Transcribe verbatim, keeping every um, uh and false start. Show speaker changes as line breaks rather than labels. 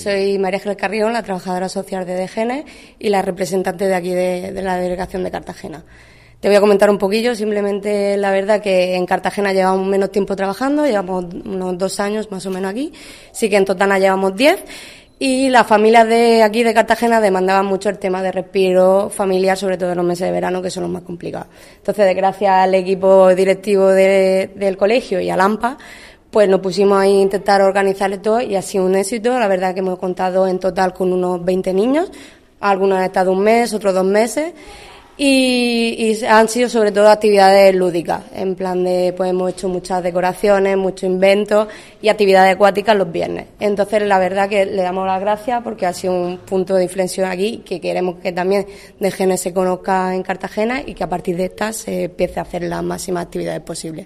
Soy María Ángeles Carrión, la trabajadora social de DGENES y la representante de aquí de, de la delegación de Cartagena. Te voy a comentar un poquillo, simplemente la verdad que en Cartagena llevamos menos tiempo trabajando, llevamos unos dos años más o menos aquí, sí que en Totana llevamos diez. Y las familias de aquí de Cartagena demandaban mucho el tema de respiro familiar, sobre todo en los meses de verano, que son los más complicados. Entonces, gracias al equipo directivo de, del colegio y al AMPA, pues nos pusimos a intentar organizarle todo y ha sido un éxito. La verdad que hemos contado en total con unos veinte niños, algunos han estado un mes, otros dos meses. Y, y han sido sobre todo actividades lúdicas, en plan de, pues hemos hecho muchas decoraciones, muchos inventos y actividades acuáticas los viernes. Entonces, la verdad que le damos las gracias porque ha sido un punto de inflexión aquí, que queremos que también DGENES se conozca en Cartagena y que a partir de esta se empiece a hacer las máximas actividades posibles.